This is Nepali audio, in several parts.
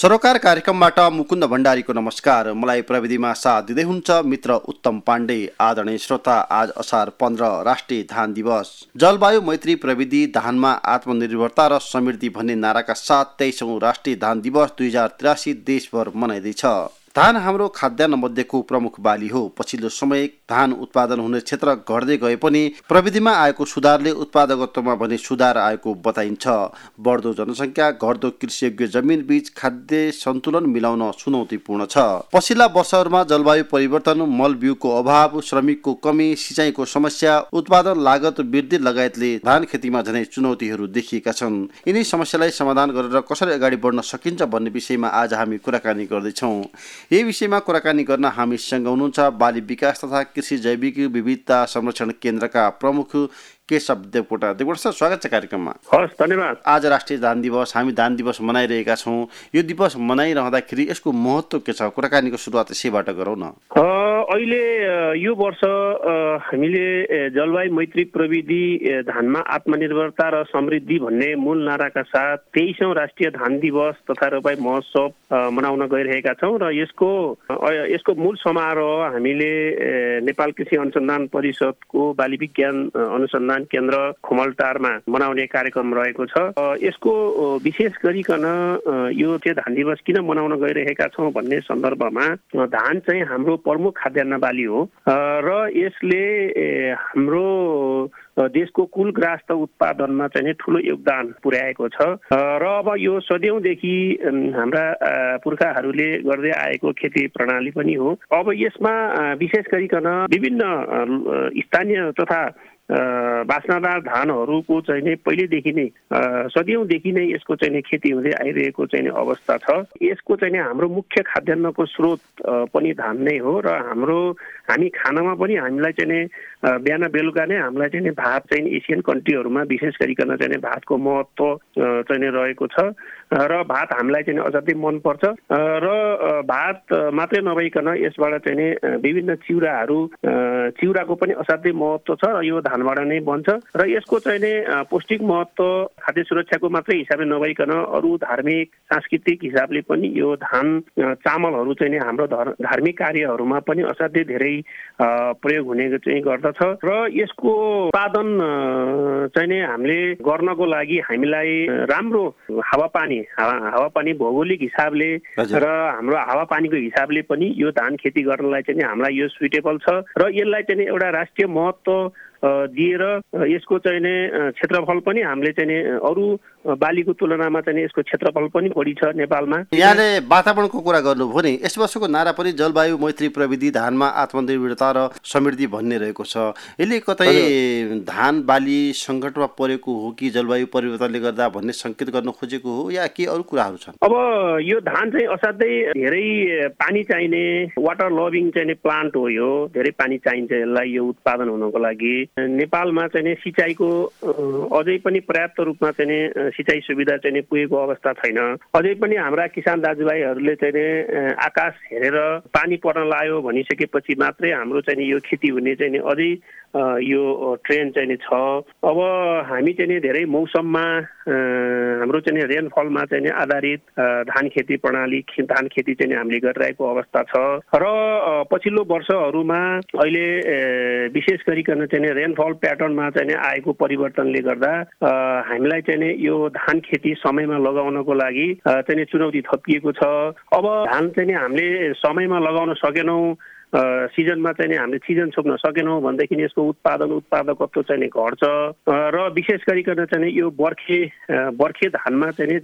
सरोकार कार्यक्रमबाट मुकुन्द भण्डारीको नमस्कार। मलाई प्रविधिमा साथ दिँदै हुन्छ मित्र उत्तम पाण्डे। आदरणीय श्रोता, आज असार 15 राष्ट्रिय धान दिवस। जलवायु मैत्री प्रविधि धानमा आत्मनिर्भरता र समृद्धि भन्ने नाराका साथ 23औं राष्ट्रिय धान दिवस 2083 देशभर मनाइँदैछ। धान हाम्रो खाद्यान्न मध्येको प्रमुख बाली हो। पछिल्लो समय धान उत्पादन हुने क्षेत्र घट्दै गए पनि प्रविधिमा आएको सुधारले उत्पादकत्वमा भने सुधार आएको बताइन्छ। बढ्दो जनसङ्ख्या, घट्दो कृषियोग्य जमिन बीच खाद्य सन्तुलन मिलाउन चुनौतीपूर्ण छ। पछिल्ला वर्षहरूमा जलवायु परिवर्तन, मल बिउको अभाव, श्रमिकको कमी, सिँचाइको समस्या, उत्पादन लागत वृद्धि लगायतले धान खेतीमा झनै चुनौतीहरू देखिएका छन्। यिनै समस्यालाई समाधान गरेर कसरी अगाडि बढ्न सकिन्छ भन्ने विषयमा आज हामी कुराकानी गर्दैछौँ। यही विषयमा कुराकानी गर्न हामीसँग हुनुहुन्छ बाली विकास तथा कृषि जैविक विविधता संरक्षण केन्द्रका प्रमुख केशव देवकोटा। देवकोटा सर, स्वागत छ कार्यक्रममा। हस्, धन्यवाद। आज राष्ट्रिय धान दिवस, हामी धान दिवस मनाइरहेका छौँ। यो दिवस मनाइरहँदाखेरि यसको महत्त्व के छ? कुराकानीको सुरुवात यसैबाट गरौँ न। अहिले यो वर्ष हामीले जलवायु मैत्री प्रविधि धानमा आत्मनिर्भरता र समृद्धि भन्ने मूल नाराका साथ 23औं राष्ट्रिय धान दिवस तथा रोपाई महोत्सव मनाउन गइरहेका छौँ र यसको मूल समारोह हामीले नेपाल कृषि अनुसन्धान परिषदको बाली विज्ञान अनुसन्धान केन्द्र खुमलटारमा मनाउने कार्यक्रम रहेको छ। यसको विशेष गरिकन यो चाहिँ धान दिवस किन मनाउन गइरहेका छौँ भन्ने सन्दर्भमा धान चाहिँ हाम्रो प्रमुख खाद्यान्न बाली हो र यसले हाम्रो देशको कुल ग्रास्त उत्पादनमा चाहिँ ठुलो योगदान पुर्याएको छ र अब यो सदैवदेखि हाम्रा पुर्खाहरूले गर्दै आएको खेती प्रणाली पनि हो। अब यसमा विशेष गरिकन विभिन्न स्थानीय तथा बासनादार धानहरूको चाहिँ नै पहिलेदेखि नै सदियौँदेखि नै यसको चाहिँ खेती हुँदै आइरहेको चाहिँ अवस्था छ। यसको चाहिँ हाम्रो मुख्य खाद्यान्नको स्रोत पनि धान नै हो र हामी खानामा पनि हामीलाई चाहिँ बिहान बेलुका नै हामीलाई चाहिँ भात चाहिँ एसियन कन्ट्रीहरूमा विशेष गरिकन चाहिँ भातको महत्त्व चाहिँ रहेको छ र भात हामीलाई चाहिँ असाध्यै मनपर्छ र भात मात्रै नभइकन यसबाट चाहिँ विभिन्न चिउराको पनि असाध्यै महत्त्व छ र यो धानबाट नै बन्छ र यसको चाहिँ पौष्टिक महत्त्व खाद्य सुरक्षाको मात्रै हिसाबले नभइकन अरू धार्मिक सांस्कृतिक हिसाबले पनि यो धान चामलहरू चाहिँ हाम्रो धार्मिक कार्यहरूमा पनि असाध्यै धेरै प्रयोग हुने चाहिँ गर्दछ र यसको उत्पादन चाहिँ हामीले गर्नको लागि हामीलाई राम्रो हावापानी भौगोलिक हिसाबले र हाम्रो हावापानीको हिसाबले पनि यो धान खेती गर्नलाई चाहिँ हामीलाई यो सुइटेबल छ र यसलाई चाहिँ एउटा राष्ट्रिय महत्त्व दिएर यसको चाहिँ क्षेत्रफल पनि हामीले चाहिँ अरू बालीको तुलनामा चाहिँ यसको क्षेत्रफल पनि बढी छ नेपालमा। यहाँले वातावरणको कुरा गर्नुभयो नि, यस वर्षको नारा पनि जलवायु मैत्री प्रविधि धानमा आत्मनिर्भरता र समृद्धि भन्ने रहेको छ। यसले कतै धान बाली सङ्कटमा परेको हो कि जलवायु परिवर्तनले गर्दा भन्ने सङ्केत गर्न खोजेको हो या के अरू कुराहरू छन्? अब यो धान चाहिँ असाध्यै धेरै पानी चाहिने वाटर लभिङ चाहिँ प्लान्ट हो। यो धेरै पानी चाहिन्छ यसलाई यो उत्पादन हुनको लागि। नेपालमा चाहिँ सिँचाइको अझै पनि पर्याप्त रूपमा चाहिँ सिँचाइ सुविधा चाहिँ पुगेको अवस्था छैन। अझै पनि हाम्रा किसान दाजुभाइहरूले चाहिँ आकाश हेरेर पानी पर्न लाग्यो भनिसकेपछि मात्रै हाम्रो चाहिँ यो खेती हुने चाहिँ अझै यो ट्रेन्ड चाहिँ छ। अब हामी चाहिँ धेरै मौसममा हाम्रो चाहिँ रेनफलमा चाहिँ आधारित धान खेती प्रणाली धान खेती चाहिँ हामीले गरिरहेको अवस्था छ र पछिल्लो वर्षहरूमा अहिले विशेष गरिकन चाहिँ रेनफल प्याटर्नमा चाहिँ आएको परिवर्तनले गर्दा हामीलाई चाहिँ यो धान खेती समयमा लगाउनको लागि चाहिँ चुनौती थपिएको छ। अब धान चाहिँ हामीले समयमा लगाउन सकेनौँ, सिजनमा चाहिँ हामीले सिजन छोप्न सकेनौँ भनेदेखि यसको उत्पादकत्व चाहिँ घट्छ र विशेष गरिकन चाहिँ यो बर्खे धानमा चाहिँ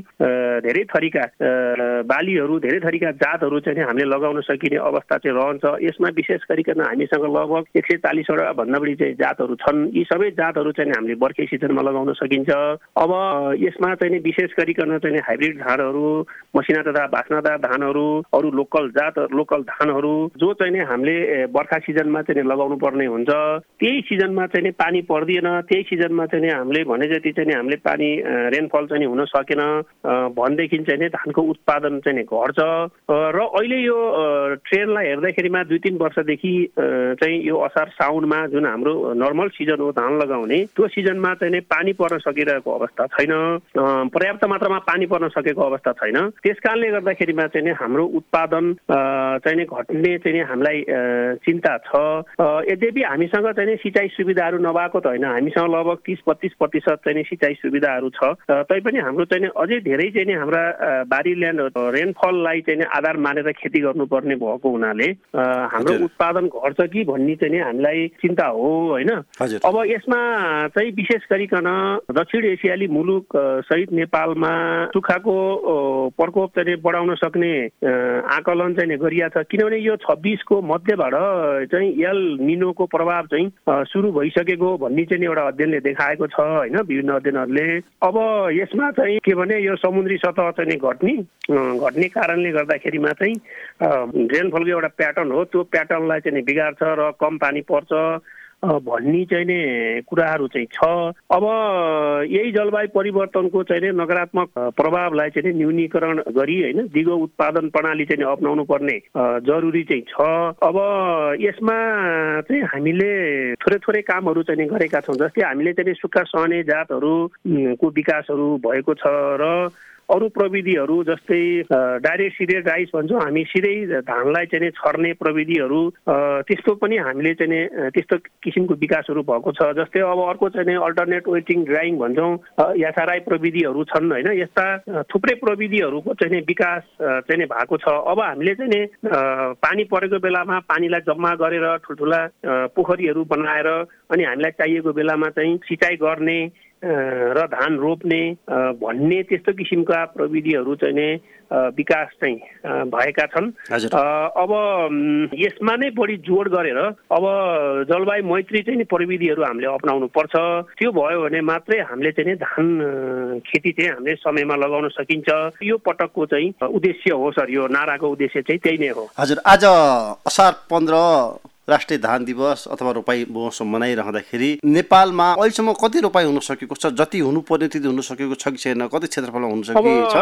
धेरै थरीका बालीहरू धेरै थरीका जातहरू चाहिँ हामीले लगाउन सकिने अवस्था चाहिँ रहन्छ। यसमा विशेष गरिकन हामीसँग लगभग 140वटा भन्दा बढी चाहिँ जातहरू छन्। यी सबै जातहरू चाहिँ हामीले बर्खे सिजनमा लगाउन सकिन्छ। अब यसमा चाहिँ विशेष गरिकन चाहिँ हाइब्रिड धानहरू, मसिना तथा बासनादार धानहरू, अरू लोकल धानहरू जो चाहिँ हामीले बर्खा सिजनमा चाहिँ लगाउनु पर्ने हुन्छ। त्यही सिजनमा चाहिँ पानी पर्दैन, त्यही सिजनमा चाहिँ हामीले भने जति चाहिँ हामीले पानी रेनफल चाहिँ हुन सकेन भनेदेखि चाहिँ धानको उत्पादन उत्पादन चाहिँ घट्छ र अहिले यो ट्रेन्डलाई हेर्दाखेरिमा 2-3 वर्षदेखि चाहिँ यो असार साउनमा जुन हाम्रो नर्मल सिजन हो धान लगाउने त्यो सिजनमा चाहिँ पानी पर्न सकिरहेको अवस्था छैन, पर्याप्त मात्रामा पानी पर्न सकेको अवस्था छैन। त्यसकारणले गर्दाखेरिमा चाहिँ हाम्रो उत्पादन चाहिँ घट्ने चाहिँ हामीलाई चिन्ता छ। यद्यपि हामीसँग चाहिँ सिँचाइ सुविधाहरू नभएको त होइन, हामीसँग लगभग 30-32% चाहिँ सिँचाइ सुविधाहरू छ, तैपनि हाम्रो चाहिँ अझै धेरै चाहिँ हाम्रा बारी ल्यान्ड रेनफललाई चाहिँ आधार मानेर खेती गर्नुपर्ने भएको हुनाले हाम्रो उत्पादन घट्छ कि भन्ने चाहिँ हामीलाई चिन्ता हो होइन। अब यसमा चाहिँ विशेष गरिकन दक्षिण एसियाली मुलुक सहित नेपालमा सुक्खाको प्रकोप चाहिँ बढाउन सक्ने आकलन चाहिँ गरिया छ, किनभने यो 26 को मध्यबाट चाहिँ एल निनोको प्रभाव चाहिँ सुरु भइसकेको भन्ने चाहिँ एउटा अध्ययनले देखाएको छ होइन, विभिन्न अध्ययनहरूले। अब यसमा चाहिँ के भने यो समुद्री सतह चाहिँ घट्ने कारणले गर्दाखेरिमा चाहिँ रेनफलको एउटा प्याटर्न हो, त्यो प्याटर्नलाई चाहिँ बिगार्छ र कम पानी पर्छ भन्ने चाहिँ नि कुराहरू चाहिँ छ। अब यही जलवायु परिवर्तनको चाहिँ नकारात्मक प्रभावलाई चाहिँ न्यूनीकरण गरी होइन दिगो उत्पादन प्रणाली चाहिँ अपनाउनु पर्ने जरुरी चाहिँ छ। अब यसमा चाहिँ हामीले थोरै कामहरू चाहिँ गरेका छौँ, जस्तै हामीले चाहिँ सुक्खा सहने जातहरूको विकासहरू भएको छ र अरू प्रविधिहरू जस्तै डाइरेक्ट सिडेड राइस भन्छौँ हामी, सिधै धानलाई चाहिँ छर्ने प्रविधिहरू त्यस्तो पनि हामीले चाहिँ त्यस्तो किसिमको विकासहरू भएको छ। जस्तै अब अर्को चाहिँ अल्टरनेट वेटिङ ड्राइङ भन्छौँ, यासाराई प्रविधिहरू छन् होइन, यस्ता थुप्रै प्रविधिहरूको चाहिँ विकास चाहिँ भएको छ। अब हामीले चाहिँ पानी परेको बेलामा पानीलाई जम्मा गरेर ठुल्ठुला पोखरीहरू बनाएर अनि हामीलाई चाहिएको बेलामा चाहिँ सिँचाइ गर्ने र धान रोप्ने भन्ने त्यस्तो किसिमका प्रविधिहरू चाहिँ विकास चाहिँ भएका छन्। अब यसमा नै बढी जोड गरेर अब जलवायु मैत्री चाहिँ प्रविधिहरू हामीले अपनाउनु पर्छ। त्यो भयो भने मात्रै हामीले चाहिँ धान खेती चाहिँ हामीले समयमा लगाउन सकिन्छ। यो पटकको चाहिँ उद्देश्य हो सर, यो नाराको उद्देश्य चाहिँ त्यही नै हो। हजुर, आज असार 15 राष्ट्रिय धान दिवस अथवा रोपाई महोत्सव मनाइरहँदाखेरि नेपालमा अहिलेसम्म कति रोपाई हुन सकेको छ, जति हुनुपर्ने त्यति हुन सकेको छ कि छैन, कति क्षेत्रफलमा हुन सकेको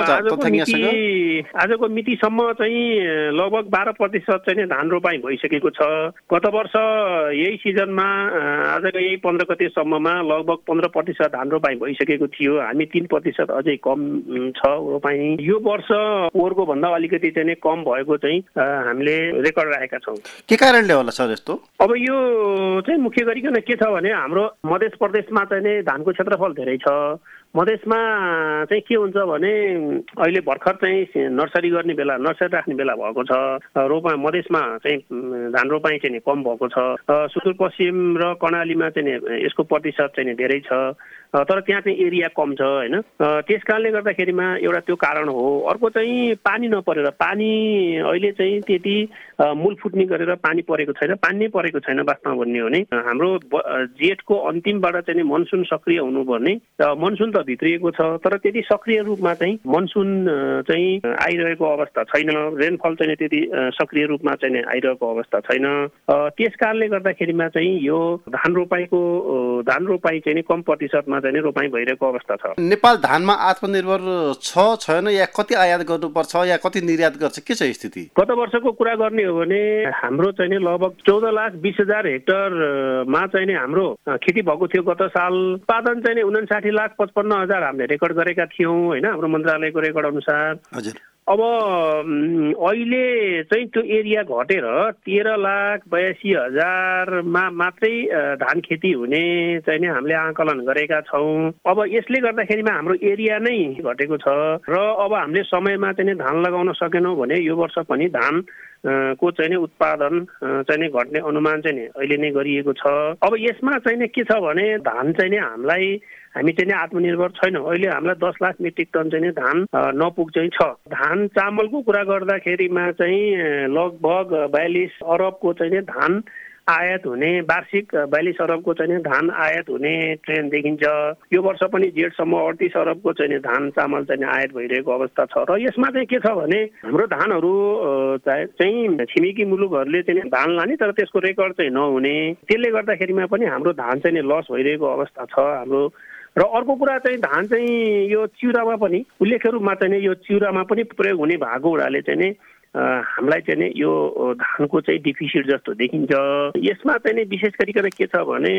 छ? आजको मितिसम्म चाहिँ लगभग 12% चाहिँ धान रोपाई भइसकेको छ। गत वर्ष यही सिजनमा आजको यही 15 गतेसम्ममा लगभग 15% धान रोपाई भइसकेको थियो। हामी 3% अझै कम छ रोपाई। यो वर्ष पोहोरको भन्दा अलिकति चाहिँ कम भएको चाहिँ हामीले रेकर्ड राखेका छौँ। के कारणले होला सर यस्तो? अब यो चाहिँ मुख्य गरिकन के छ भने हाम्रो मध्य प्रदेशमा चाहिँ धानको क्षेत्रफल धेरै छ। मधेसमा चाहिँ के हुन्छ भने अहिले भर्खर चाहिँ नर्सरी गर्ने बेला, नर्सरी राख्ने बेला भएको छ। रोपाई मधेसमा चाहिँ धान रोपाई चाहिँ कम भएको छ। सुदूरपश्चिम र कर्णालीमा चाहिँ यसको प्रतिशत चाहिँ धेरै छ, तर त्यहाँ चाहिँ एरिया कम छ होइन। त्यस कारणले गर्दाखेरिमा एउटा त्यो कारण हो। अर्को चाहिँ पानी नपरेर, पानी अहिले चाहिँ त्यति मूल फुट्ने गरेर पानी परेको छैन, पानी नै परेको छैन वास्तवमा भन्ने हो भने। हाम्रो जेठको अन्तिमबाट चाहिँ मनसुन सक्रिय हुनुपर्ने, मनसुन त भित्रिएको छ तर त्यति सक्रिय रूपमा चाहिँ मनसुन चाहिँ आइरहेको अवस्था छैन, रेनफल चाहिँ त्यति सक्रिय रूपमा चाहिँ आइरहेको अवस्था छैन। त्यस कारणले गर्दाखेरिमा चाहिँ यो धान रोपाई चाहिँ कम प्रतिशतमा चाहिँ रोपाई भइरहेको अवस्था छ। नेपाल धानमा आत्मनिर्भर छैन या कति आयात गर्नुपर्छ या कति निर्यात गर्छ, के छ स्थिति? गत वर्षको कुरा गर्ने हो भने हाम्रो चाहिँ लगभग 14,20,000 हेक्टरमा चाहिँ हाम्रो खेती भएको थियो। गत साल उत्पादन चाहिँ 59,55,000 हामीले रेकर्ड गरेका थियौँ होइन, हाम्रो मन्त्रालयको रेकर्ड अनुसार। हजुर, अब अहिले चाहिँ त्यो एरिया घटेर 13,82,000मा मात्रै धान खेती हुने चाहिँ हामीले आकलन गरेका छौँ। अब यसले गर्दाखेरिमा हाम्रो एरिया नै घटेको छ र अब हामीले समयमा चाहिँ धान लगाउन सकेनौँ भने यो वर्ष पनि धान को चाहिँ उत्पादन चाहिँ घट्ने अनुमान चाहिँ अहिले नै गरिएको छ। अब यसमा चाहिँ के छ भने धान चाहिँ हामी चाहिँ आत्मनिर्भर छैनौँ। अहिले हामीलाई 10 लाख मेट्रिक टन चाहिँ धान नपुग चाहिँ छ। धान चामलको कुरा गर्दाखेरिमा चाहिँ लगभग 42 अरबको चाहिँ धान आयात हुने, वार्षिक 42 अरबको चाहिँ धान आयात हुने ट्रेन्ड देखिन्छ। यो वर्ष पनि जेठसम्म 38 अरबको चाहिँ धान चामल चाहिँ आयात भइरहेको अवस्था छ। र यसमा चाहिँ के छ भने हाम्रो धानहरू चाहिँ छिमेकी मुलुकहरूले चाहिँ धान लाने तर त्यसको रेकर्ड चाहिँ नहुने, त्यसले गर्दाखेरिमा पनि हाम्रो धान चाहिँ लस भइरहेको अवस्था छ। हाम्रो र अर्को कुरा चाहिँ धान चाहिँ यो चिउरामा पनि उल्लेख्य रूपमा चाहिँ यो चिउरामा पनि प्रयोग हुने भएको हुनाले चाहिँ नि हामीलाई चाहिँ नि यो धानको चाहिँ डिफिसिट जस्तो देखिन्छ। यसमा चाहिँ नि विशेष गरिकन के छ भने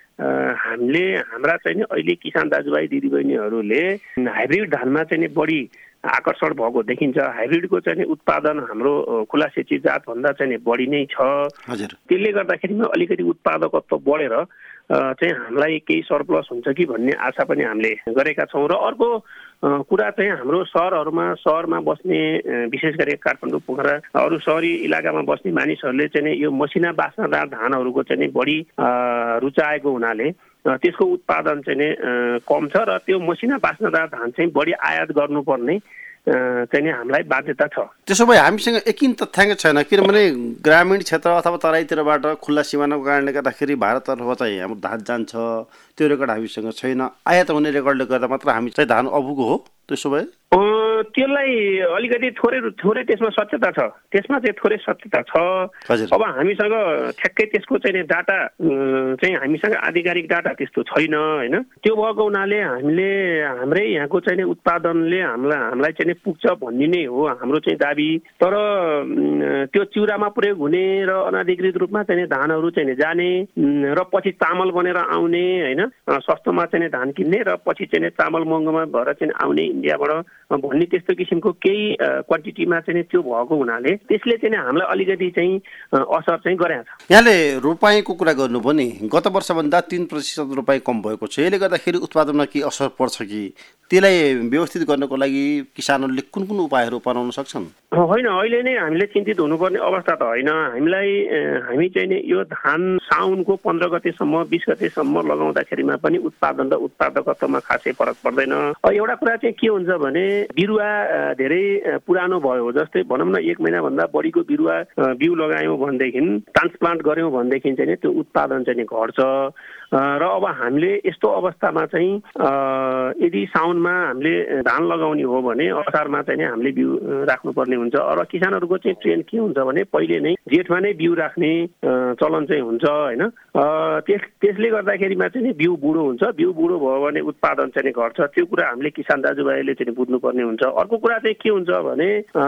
हामीले हाम्रा चाहिँ नि अहिले किसान दाजुभाइ दिदीबहिनीहरूले हाइब्रिड धानमा चाहिँ नि बढी आकर्षण भएको देखिन्छ। हाइब्रिडको चाहिँ नि उत्पादन हाम्रो खुला सेची जातभन्दा चाहिँ नि बढी नै छ। त्यसले गर्दाखेरिमा अलिकति उत्पादकत्व बढेर चाहिँ हामीलाई केही सरप्लस हुन्छ कि भन्ने आशा पनि हामीले गरेका छौँ। र अर्को कुरा चाहिँ हाम्रो सहरमा बस्ने विशेष गरी काठमाडौँ पोखरा अरू सहरी इलाकामा बस्ने मानिसहरूले चाहिँ नि यो मसिना बास्नादार धानहरूको चाहिँ नि बढी रुचाएको हुनाले त्यसको उत्पादन चाहिँ नि कम छ र त्यो मसिना बास्नादार धान चाहिँ बढी आयात गर्नुपर्ने चाहिँ हामीलाई बाध्यता छ। त्यसो भए हामीसँग एकिन तथ्याङ्क छैन, किनभने ग्रामीण क्षेत्र अथवा तराईतिरबाट खुल्ला सिमानाको कारणले गर्दाखेरि भारततर्फ चाहिँ हाम्रो धान जान्छ, त्यो रेकर्ड हामीसँग छैन। आयात हुने रेकर्डले गर्दा मात्र हामी चाहिँ धान अबुको हो। त्यसो भए त्यसलाई अलिकति थोरै त्यसमा सत्यता छ, त्यसमा चाहिँ थोरै सत्यता छ। अब हामीसँग ठ्याक्कै त्यसको चाहिँ डाटा चाहिँ हामीसँग आधिकारिक डाटा त्यस्तो छैन होइन। त्यो भएको हुनाले हामीले हाम्रै यहाँको चाहिँ उत्पादनले हामीलाई चाहिँ पुग्छ भन्ने नै हो हाम्रो चाहिँ दाबी। तर त्यो चिउरामा प्रयोग हुने र अनाधिकृत रूपमा चाहिँ धानहरू चाहिँ जाने र पछि चामल बनेर आउने होइन, सस्तोमा चाहिँ धान किन्ने र पछि चाहिँ चामल महँगोमा भएर चाहिँ आउने इन्डियाबाट भन्ने त्यस्तो किसिमको केही क्वान्टिटीमा चाहिँ त्यो भएको हुनाले त्यसले चाहिँ हामीलाई अलिकति चाहिँ असर चाहिँ गरेको छ। यहाँले रोपाइँको कुरा गर्नुभयो नि, गत वर्षभन्दा 3% रोपाइँ कम भएको छ। यसले गर्दाखेरि उत्पादनमा के असर पर्छ कि त्यसलाई व्यवस्थित गर्नको लागि किसानहरूले कुन कुन उपायहरू अपनाउन सक्छन्? होइन, अहिले नै हामीले चिन्तित हुनुपर्ने अवस्था त होइन। हामी चाहिँ नि यो धान साउनको 15 गतेसम्म 20 गतेसम्म लगाउँदाखेरिमा पनि उत्पादन र उत्पादकत्वमा खासै फरक पर्दैन। एउटा कुरा चाहिँ के हुन्छ भने बिरुवा धेरै पुरानो भयो, जस्तै भनौँ न 1 महिनाभन्दा बढीको बिउ लगायौँ भनेदेखि ट्रान्सप्लान्ट गऱ्यौँ भनेदेखि चाहिँ त्यो उत्पादन चाहिँ घट्छ। र अब हामीले यस्तो अवस्थामा चाहिँ यदि साउनमा हामीले धान लगाउने हो भने असारमा चाहिँ हामीले बिउ राख्नुपर्ने हुन्छ। र किसानहरूको चाहिँ ट्रेन्ड के हुन्छ भने पहिले नै जेठमा नै बिउ राख्ने चलन चाहिँ हुन्छ होइन। त्यसले गर्दाखेरिमा चाहिँ बिउ बुढो हुन्छ, बिउ बुढो भयो भने उत्पादन चाहिँ घट्छ। त्यो कुरा हामीले किसान दाजुभाइले चाहिँ बुझ्नुपर्ने हुन्छ। अर्को कुरा चाहिँ के हुन्छ भने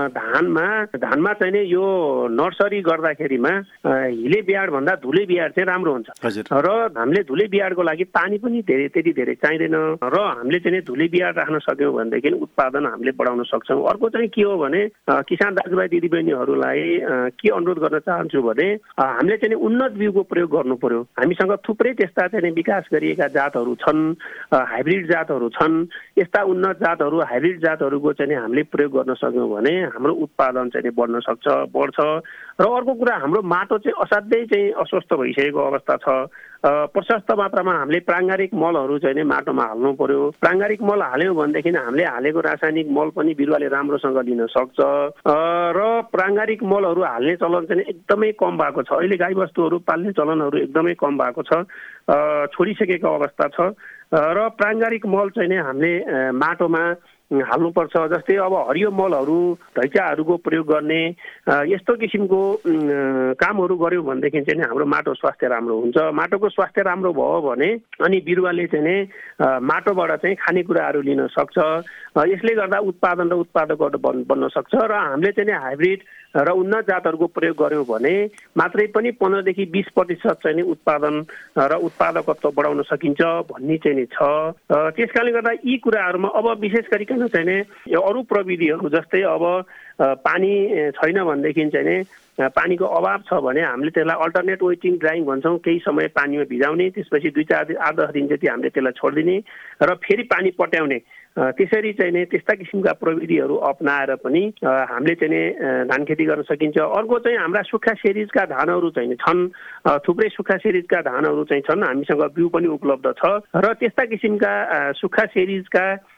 धानमा चाहिँ नि यो नर्सरी गर्दाखेरिमा हिले बियाड भन्दा धुले बियाड चाहिँ राम्रो हुन्छ। र हामीले धुले बियाडको लागि पानी पनि त्यति धेरै चाहिँदैन र हामीले चाहिँ धुले बियाड राख्न सक्यौँ भनेदेखि उत्पादन हामीले बढाउन सक्छौँ। अर्को चाहिँ के हो भने किसान दाजुभाइ दिदीबहिनीहरूलाई के अनुरोध गर्न चाहन्छु भने हामीले चाहिँ उन्नत बिउको प्रयोग गर्नु पर्यो। हामीसँग थुप्रै त्यस्ता चाहिँ विकास गरिएका जातहरू छन्, हाइब्रिड जातहरू छन्। यस्ता उन्नत जातहरू हाइब्रिड जातहरूको चाहिँ हामीले प्रयोग गर्न सक्यौँ भने हाम्रो उत्पादन चाहिँ बढ्छ। र अर्को कुरा हाम्रो माटो चाहिँ असाध्यै चाहिँ अस्वस्थ भइसकेको अवस्था छ। प्रशस्त मात्रामा हामीले प्राङ्गारिक मलहरू चाहिँ माटोमा हाल्नु पर्यो। प्राङ्गारिक मल हाल्यौँ भनेदेखि हामीले हालेको रासायनिक मल पनि बिरुवाले राम्रोसँग लिन सक्छ। र प्राङ्गारिक मलहरू हाल्ने चलन चाहिँ एकदमै कम भएको छ। अहिले गाईबस्तुहरू पाल्ने चलनहरू एकदमै कम भएको छ, छोडिसकेको अवस्था छ। र प्राङ्गारिक मल चाहिँ हामीले माटोमा हाल्नुपर्छ। जस्तै अब हरियो मलहरू ढैँचाहरूको प्रयोग गर्ने यस्तो किसिमको कामहरू गऱ्यौँ भनेदेखि चाहिँ हाम्रो माटो स्वास्थ्य राम्रो हुन्छ। माटोको स्वास्थ्य राम्रो भयो भने अनि बिरुवाले चाहिँ माटोबाट चाहिँ खानेकुराहरू लिन सक्छ। यसले गर्दा उत्पादन र उत्पादकहरू बन्न सक्छ। र हामीले चाहिँ हाइब्रिड र उन्नत जातहरूको प्रयोग गऱ्यौँ भने मात्रै पनि 15 देखि 20% चाहिँ उत्पादन र उत्पादकत्व बढाउन सकिन्छ भन्ने चाहिँ छ। त्यसकारणले गर्दा यी कुराहरूमा अब विशेष गरिकन चाहिँ यो अरू प्रविधिहरू जस्तै अब पानी छैन भनेदेखि चाहिँ पानीको अभाव छ भने हामीले त्यसलाई अल्टरनेट वेटिङ ड्राइङ भन्छौँ। केही समय पानीमा भिजाउने, त्यसपछि 2-4 दिन जति हामीले त्यसलाई छोडिदिने र फेरि पानी पट्याउने, त्यसरी चाहिँ त्यस्ता किसिमका प्रविधिहरू अपनाएर पनि हामीले चाहिँ धान खेती गर्न सकिन्छ। अर्को चाहिँ हाम्रा सुक्खा सिरिजका धानहरू चाहिँ छन्, थुप्रै सुक्खा सिरिजका धानहरू चाहिँ छन्, हामीसँग बिउ पनि उपलब्ध छ। र त्यस्ता किसिमका सुक्खा सिरिजका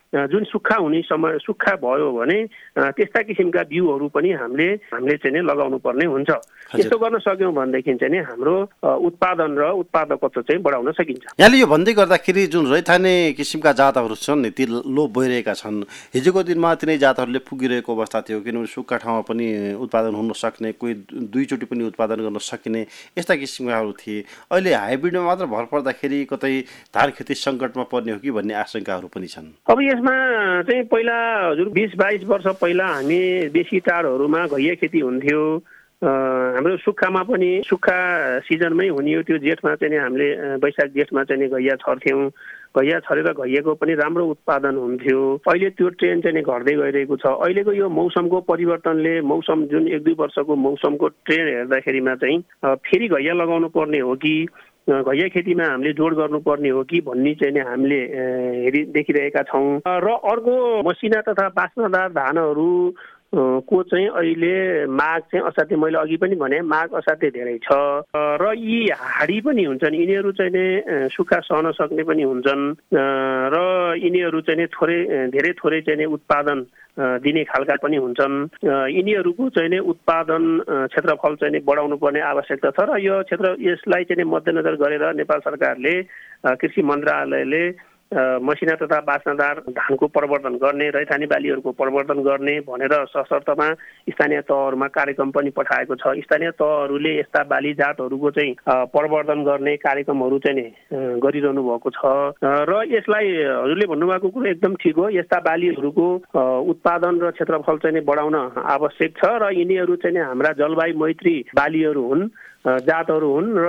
जुन सुक्खा हुने समय सुक्खा भयो भने त्यस्ता किसिमका बिउहरू पनि हामीले चाहिँ नि लगाउनु पर्ने हुन्छ। यस्तो गर्न सक्यौँ भनेदेखि चाहिँ नि हाम्रो उत्पादन र उत्पादकत्व चाहिँ बढाउन सकिन्छ। यहाँले यो भन्दै गर्दाखेरि जुन रैथाने किसिमका जातहरू छन् नि ती लोप भइरहेका छन्। हिजोको दिनमा तिनै जातहरूले पुगिरहेको अवस्था थियो, किनभने सुक्खा ठाउँमा पनि उत्पादन हुन सक्ने, कोही दुईचोटि पनि उत्पादन गर्न सकिने यस्ता किसिमकाहरू थिए। अहिले हाइब्रिडमा मात्र भर पर्दाखेरि कतै धान खेती सङ्कटमा पर्ने हो कि भन्ने आशंकाहरू पनि छन्। अब यसमा चाहिँ पहिला हजुर 20-22 वर्ष पहिला हामी बेसी टाढहरूमा घैया खेती हुन्थ्यो। हाम्रो सुक्खामा पनि सुक्खा सिजनमै हुने हो, त्यो जेठमा चाहिँ हामीले वैशाख जेठमा चाहिँ घैया छर्थ्यौँ। घैया छरेर घैयाको पनि राम्रो उत्पादन हुन्थ्यो। अहिले त्यो ट्रेन्ड चाहिँ घट्दै गइरहेको छ। अहिलेको यो मौसमको परिवर्तनले मौसम जुन 1-2 वर्षको मौसमको ट्रेन्ड हेर्दाखेरिमा चाहिँ फेरि घैया लगाउनु पर्ने हो कि घैया खेतीमा हामीले जोड गर्नुपर्ने हो कि भन्ने चाहिँ हामीले देखिरहेका छौँ। र अर्को मसिना तथा बास्नादार धानहरू को चाहिँ अहिले माग चाहिँ असाध्यै, मैले अघि पनि भने माग असाध्यै धेरै छ र यी हाडी पनि हुन्छन्। यिनीहरू चाहिँ नि सुक्खा सहन सक्ने पनि हुन्छन् र यिनीहरू चाहिँ धेरै थोरै चाहिँ उत्पादन दिने खालका पनि हुन्छन्। यिनीहरूको चाहिँ नि उत्पादन क्षेत्रफल चाहिँ बढाउनु पर्ने आवश्यकता छ र यसलाई चाहिँ मध्यनजर गरेर नेपाल सरकारले कृषि मन्त्रालयले मसिना तथा बास्नादार धानको प्रवर्धन गर्ने, रैथाने बालीहरूको प्रवर्धन गर्ने भनेर सशर्तमा स्थानीय तहहरूमा कार्यक्रम पनि पठाएको छ। स्थानीय तहहरूले यस्ता बाली जातहरूको चाहिँ प्रवर्धन गर्ने कार्यक्रमहरू चाहिँ गरिरहनु भएको छ र यसलाई हजुरले भन्नुभएको कुरो एकदम ठिक हो। यस्ता बालीहरूको उत्पादन र क्षेत्रफल चाहिँ बढाउन आवश्यक छ र यिनीहरू चाहिँ हाम्रा जलवायु मैत्री बालीहरू हुन्, जातहरू हुन् र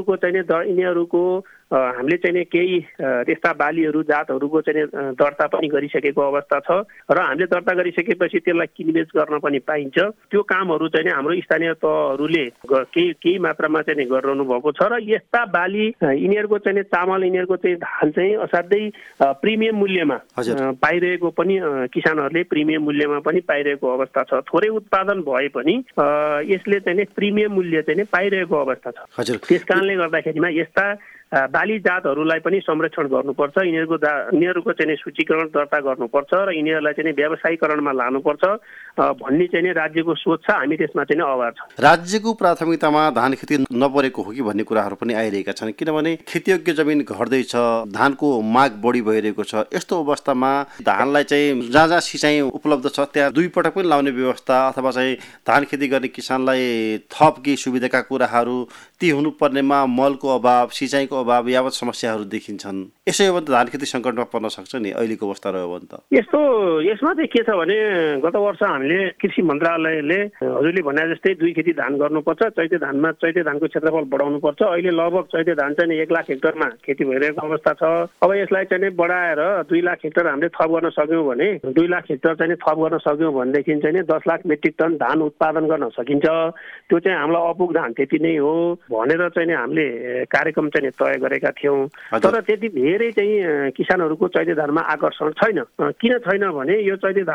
यिनीहरूको हामीले चाहिँ केही त्यस्ता बालीहरू जातहरूको चाहिँ दर्ता पनि गरिसकेको अवस्था छ र हामीले दर्ता गरिसकेपछि त्यसलाई किनबेच गर्न पनि पाइन्छ। त्यो कामहरू चाहिँ हाम्रो स्थानीय तहहरूले केही मात्रामा चाहिँ गरिरहनु भएको छ र यस्ता बाली यिनीहरूको चाहिँ चामल, यिनीहरूको चाहिँ धान चाहिँ असाध्यै प्रिमियम मूल्यमा पाइरहेको पनि, किसानहरूले प्रिमियम मूल्यमा पनि पाइरहेको अवस्था छ। थोरै उत्पादन भए पनि यसले चाहिँ प्रिमियम मूल्य चाहिँ पाइरहेको अवस्था छ। त्यस कारणले गर्दाखेरिमा यस्ता बाली जातहरूलाई पनि संरक्षण गर्नुपर्छ। यिनीहरूको चाहिँ सूचीकरण दर्ता गर्नुपर्छ र यिनीहरूलाई चाहिँ व्यवसायीकरणमा लानुपर्छ भन्ने चाहिँ राज्यको सोच छ। हामी त्यसमा चाहिँ अभाव छ। राज्यको प्राथमिकतामा धान खेती नपरेको हो कि भन्ने कुराहरू पनि आइरहेका छन्, किनभने खेतीयोग्य जमिन घट्दैछ, धानको माग बढी भइरहेको छ। यस्तो अवस्थामा धानलाई चाहिँ जहाँ जहाँ सिँचाइ उपलब्ध छ त्यहाँ 2 पटक पनि लाउने व्यवस्था अथवा चाहिँ धान खेती गर्ने किसानलाई थप केही सुविधाका कुराहरू ती हुनुपर्नेमा मलको अभाव, सिँचाइको अभाव यावत समस्याहरू देखिन्छन्। यसै हो भने धान खेती सङ्कटमा पर्न सक्छ नि अहिलेको अवस्था रह्यो भने त। यसमा चाहिँ के छ भने गत वर्ष हामीले कृषि मन्त्रालयले हजुरले भने जस्तै 2 खेती धान गर्नुपर्छ, चैते धानको क्षेत्रफल बढाउनुपर्छ। अहिले लगभग चैते धान चाहिँ 1 लाख हेक्टरमा खेती भइरहेको अवस्था छ। अब यसलाई चाहिँ बढाएर 2 लाख हेक्टर हामीले थप गर्न सक्यौँ भने 2 लाख हेक्टर चाहिँ थप गर्न सक्यौँ भनेदेखि चाहिँ 10 लाख मेट्रिक टन धान उत्पादन गर्न सकिन्छ। त्यो चाहिँ हामीलाई अपुग धान त्यति नै हो भनेर चाहिँ हामीले कार्यक्रम चाहिँ तय गरेका थियौँ। तर त्यति धेरै चाहिँ किसानहरूको चैते धानमा आकर्षण छैन। किन छैन भने यो चैते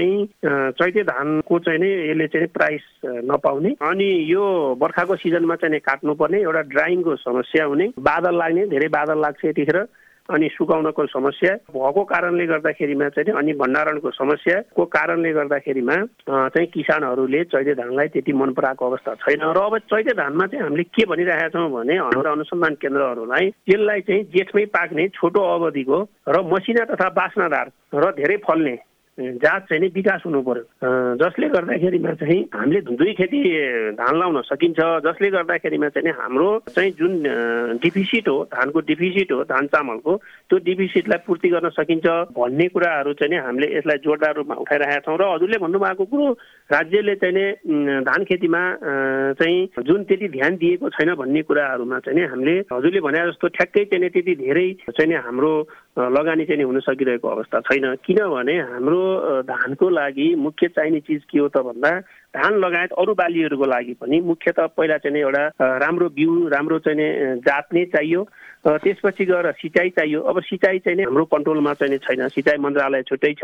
धानको चाहिँ यसले चाहिँ प्राइस नपाउने, अनि यो बर्खाको सिजनमा चाहिँ काट्नुपर्ने, एउटा ड्राइङको समस्या हुने, बादल लाग्ने, धेरै बादल लाग्छ यतिखेर, अनि सुकाउनको समस्या भएको कारणले गर्दाखेरिमा चाहिँ अनि भण्डारणको समस्याको कारणले गर्दाखेरिमा चाहिँ किसानहरूले चैते धानलाई त्यति मन पराएको अवस्था छैन। र अब चैते धानमा चाहिँ हामीले के भनिरहेका छौँ भने हाम्रो अनुसन्धान केन्द्रहरूलाई यसलाई चाहिँ जेठमै पाक्ने छोटो अवधिको र मसिना तथा बास्नादार र धेरै फल्ने जात चाहिँ विकास हुनु पर्यो, जसले गर्दाखेरिमा चाहिँ हामीले 2 खेती धान लाउन सकिन्छ, जसले गर्दाखेरिमा चाहिँ हाम्रो चाहिँ जुन डिफिसिट हो, धानको डिफिसिट हो, धान चामलको, त्यो डिफिसिटलाई पूर्ति गर्न सकिन्छ भन्ने कुराहरू चाहिँ हामीले यसलाई जोरदार रूपमा उठाइरहेका छौँ। र हजुरले भन्नुभएको कुरो राज्यले चाहिँ धान खेतीमा चाहिँ जुन त्यति ध्यान दिएको छैन भन्ने कुराहरूमा चाहिँ हामीले हजुरले भने जस्तो ठ्याक्कै चाहिँ त्यति धेरै चाहिँ हाम्रो लगानी चाहिँ हुन सकिरहेको अवस्था छैन। किनभने हाम्रो धानको लागि मुख्य चाहिने चिज के हो त भन्दा धान लगायत अरू बालीहरूको लागि पनि मुख्यतः पहिला चाहिँ एउटा राम्रो बिउ, राम्रो चाहिँ जात नै चाहियो। त्यसपछि गएर सिँचाइ चाहियो। अब सिँचाइ चाहिँ हाम्रो कन्ट्रोलमा चाहिँ छैन, सिँचाइ मन्त्रालय छुट्टै छ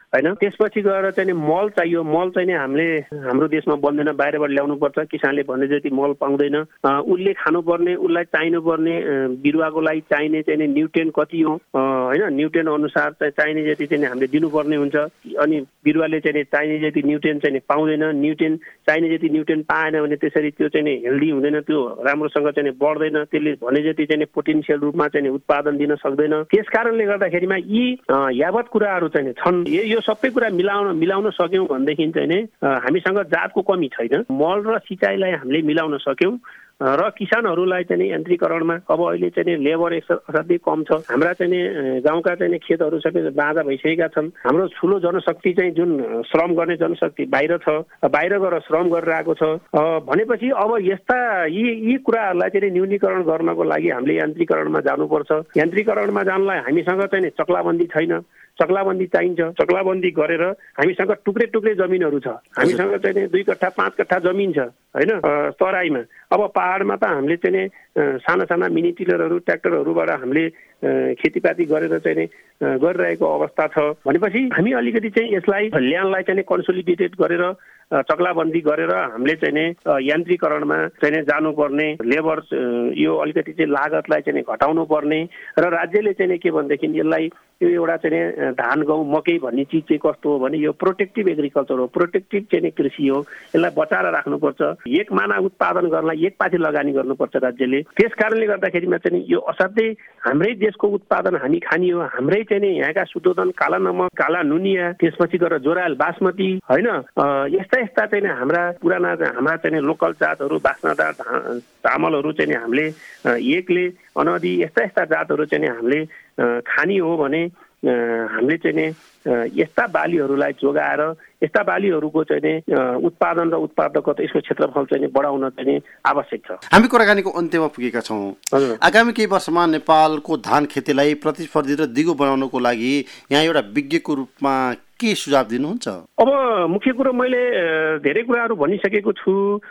होइन। त्यसपछि गएर चाहिँ मल चाहियो, मल चाहिँ हामीले हाम्रो देशमा बन्दैन, बाहिरबाट ल्याउनु पर्छ। किसानले भने जति मल पाउँदैन, उसले खानुपर्ने, उसलाई चाहिनुपर्ने बिरुवाको लागि चाहिने चाहिँ न्युट्रिएन्ट कति हो होइन, न्युट्रिएन्ट अनुसार चाहिने जति चाहिँ हामीले दिनुपर्ने हुन्छ। अनि बिरुवाले चाहिँ चाहिने जति न्युट्रिएन्ट चाहिँ पाउँदैन, न्युट्रिएन्ट चाहिने जति न्युट्रिएन्ट पाएन भने त्यसरी त्यो चाहिँ हेल्दी हुँदैन, त्यो राम्रोसँग चाहिँ बढ्दैन, त्यसले भने जति चाहिँ पोटेन्सियल रूपमा चाहिँ उत्पादन दिन सक्दैन। त्यस कारणले गर्दाखेरिमा यी यावत कुराहरू चाहिँ छन्। यो सबै कुरा मिलाउन सक्यौँ भनेदेखि चाहिँ हामीसँग जातको कमी छैन। मल र सिँचाइलाई हामीले मिलाउन सक्यौँ र किसानहरूलाई चाहिँ यन्त्रीकरणमा अब अहिले चाहिँ लेबर असाध्यै कम छ। हाम्रा चाहिँ गाउँका चाहिँ खेतहरू सबै बाँझा भइसकेका छन्। हाम्रो ठुलो जनशक्ति चाहिँ जुन श्रम गर्ने जनशक्ति बाहिर छ, बाहिर गएर श्रम गरेर आएको छ भनेपछि अब यस्ता यी कुराहरूलाई चाहिँ न्यूनीकरण गर्नको लागि हामीले यन्त्रीकरणमा जानुपर्छ। यन्त्रीकरणमा जानलाई हामीसँग चाहिँ चक्लाबन्दी छैन, चक्लाबन्दी चाहिन्छ। चक्लाबन्दी गरेर हामीसँग टुक्रे टुक्रे जमिनहरू छ, हामीसँग चाहिँ 2 कट्ठा 5 कट्ठा जमिन छ होइन तराईमा। अब पहाडमा त हामीले चाहिँ साना साना मिनी टिलरहरू ट्र्याक्टरहरूबाट हामीले खेतीपाती गरेर चाहिँ गरिरहेको अवस्था छ भनेपछि हामी अलिकति चाहिँ यसलाई ल्यान्डलाई चाहिँ कन्सोलिडेटेड गरेर चक्लाबन्दी गरेर हामीले चाहिँ यन्त्रीकरणमा चाहिँ जानुपर्ने, लेबर यो अलिकति चाहिँ लागतलाई चाहिँ घटाउनु पर्ने र राज्यले चाहिँ के भनेदेखि यसलाई यो एउटा चाहिँ धान गहुँ मकै भन्ने चिज चाहिँ कस्तो हो भने यो प्रोटेक्टिभ एग्रिकल्चर हो, प्रोटेक्टिभ चाहिँ कृषि हो। यसलाई बचाएर राख्नुपर्छ। एक माना उत्पादन गर्नलाई एक पाथी लगानी गर्नुपर्छ राज्यले। त्यस कारणले गर्दाखेरिमा चाहिँ यो असाध्यै हाम्रै देशको उत्पादन हामी खाने हो। हाम्रै चाहिँ यहाँका सुतोदन, काला नमक, काला नुनिया, त्यसपछि गएर जोरायल, बासमती होइन यस्ता चाहिँ हाम्रा पुराना हाम्रा चाहिँ लोकल जातहरू, बासनादार चामलहरू चाहिँ हामीले एकले अनदी यस्ता जातहरू चाहिँ हामीले खानी हो भने हामीले चाहिँ यस्ता बालीहरूलाई जोगाएर यस्ता बालीहरूको चाहिँ उत्पादन र उत्पादकता यसको क्षेत्रफल चाहिँ बढाउन चाहिँ आवश्यक छ। हामी कुराकानीको अन्त्यमा पुगेका छौँ। आगामी केही वर्षमा नेपालको धान खेतीलाई प्रतिस्पर्धी र दिगो बनाउनको लागि यहाँ एउटा विज्ञको रूपमा के सुझाव दिनुहुन्छ? अब मुख्य कुरो मैले धेरै कुराहरू भनिसकेको छु।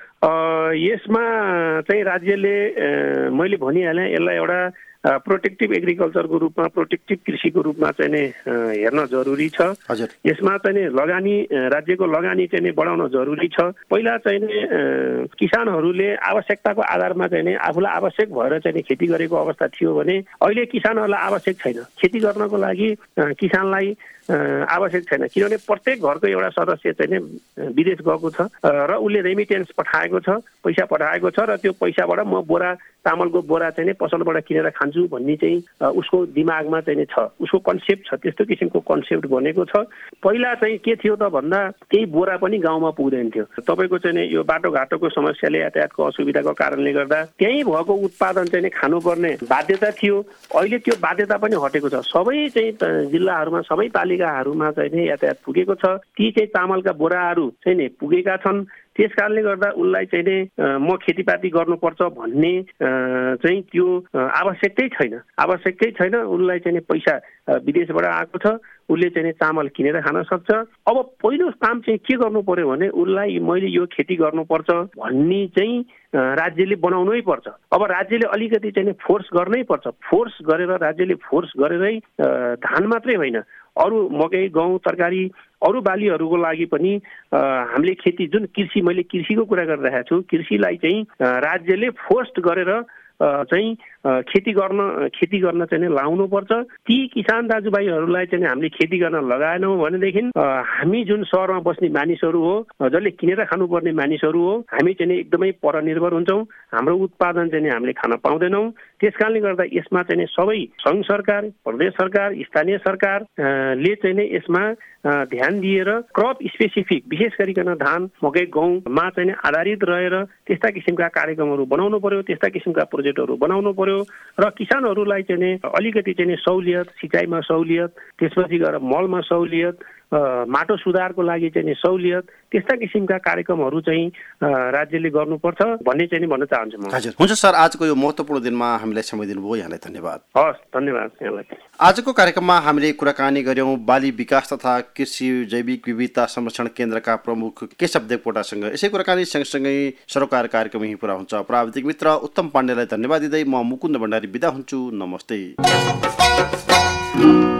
यसमा चाहिँ राज्यले मैले भनिहालेँ यसलाई एउटा प्रोटेक्टिभ एग्रिकल्चरको रूपमा, प्रोटेक्टिभ कृषिको रूपमा चाहिँ हेर्न जरुरी छ। यसमा चाहिँ लगानी, राज्यको लगानी चाहिँ बढाउन जरुरी छ। पहिला चाहिँ किसानहरूले आवश्यकताको आधारमा चाहिँ आफूलाई आवश्यक भएर चाहिँ खेती गरेको अवस्था थियो भने अहिले किसानहरूलाई आवश्यक छैन। खेती गर्नको लागि किसानलाई आवश्यक छैन, किनभने प्रत्येक घरको एउटा सदस्य चाहिँ विदेश गएको छ र उसले रेमिटेन्स पठाएको छ, पैसा पठाएको छ र त्यो पैसाबाट म चामलको बोरा चाहिँ पसलबाट किनेर खान्छु भन्ने चाहिँ उसको दिमागमा चाहिँ छ, उसको कन्सेप्ट छ। त्यस्तो किसिमको कन्सेप्ट बनेको छ। पहिला चाहिँ के थियो त भन्दा केही बोरा पनि गाउँमा पुग्दैन थियो। तपाईँको चाहिँ यो बाटोघाटोको समस्याले, यातायातको असुविधाको कारणले गर्दा त्यहीँ भएको उत्पादन चाहिँ खानुपर्ने बाध्यता थियो। अहिले त्यो बाध्यता पनि हटेको छ। सबै चाहिँ जिल्लाहरूमा, सबै पालिकाहरूमा चाहिँ यातायात पुगेको छ। ती चाहिँ चामलका बोराहरू चाहिँ नि पुगेका छन्। त्यस कारणले गर्दा उसलाई चाहिँ म खेतीपाती गर्नुपर्छ भन्ने चाहिँ त्यो आवश्यकै छैन। उसलाई चाहिँ पैसा विदेशबाट आएको छ, उसले चाहिँ चामल किनेर खान सक्छ। अब पहिलो काम चाहिँ के गर्नु पर्यो भने उसलाई मैले यो खेती गर्नुपर्छ भन्ने चाहिँ राज्यले बनाउनै पर्छ। अब राज्यले अलिकति चाहिँ फोर्स गर्नै पर्छ। फोर्स गरेर राज्यले फोर्स गरेरै धान मात्रै होइन, अरू मकै, गहुँ, तरकारी, अरू बालीहरूको लागि पनि हामीले खेती, जुन कृषि, मैले कृषिको कुरा गरिरहेको छु, कृषिलाई चाहिँ राज्यले फोर्स गरेर चाहिँ खेती गर्न चाहिँ लाउनुपर्छ। ती किसान दाजुभाइहरूलाई चाहिँ हामीले खेती गर्न लगाएनौँ भनेदेखि हामी जुन सहरमा बस्ने मानिसहरू हो, जसले किनेर खानुपर्ने मानिसहरू हो, हामी चाहिँ एकदमै परनिर्भर हुन्छौँ। हाम्रो उत्पादन चाहिँ हामीले खान पाउँदैनौँ। त्यस कारणले गर्दा यसमा चाहिँ सबै सङ्घ सरकार, प्रदेश सरकार, स्थानीय सरकारले चाहिँ यसमा ध्यान दिएर क्रप स्पेसिफिक, विशेष गरिकन धान, मकै, गहुँमा चाहिँ आधारित रहेर त्यस्ता किसिमका कार्यक्रमहरू बनाउनु पर्यो, त्यस्ता किसिमका प्रोजेक्टहरू बनाउनु पर्यो र किसानहरूलाई चाहिँ अलिकति चाहिँ सहुलियत, सिँचाइमा सहुलियत, त्यसपछि गएर मलमा सहुलियत, माटो सुधारको लागि चाहिँ सहुलियत, त्यस्ता किसिमका कार्यक्रमहरू चाहिँ राज्यले गर्नुपर्छ भन्ने चाहिँ भन्न चाहन्छु म। हजुर, हुन्छ सर, आजको यो महत्त्वपूर्ण दिनमा हामीलाई समय दिनुभयो, यहाँलाई धन्यवाद। हस्, धन्यवाद यहाँलाई। आजको कार्यक्रममा हामीले कुराकानी गर्यौँ बाली विकास तथा कृषि जैविक विविधता संरक्षण केन्द्रका प्रमुख केशव देवकोटासँग। यसै कुराकानी सँगसँगै सरोकार कार्यक्रम यही पुरा हुन्छ। प्राविधिक मित्र उत्तम पाण्डेलाई धन्यवाद दिँदै म मुकुन्द भण्डारी बिदा हुन्छु। नमस्ते।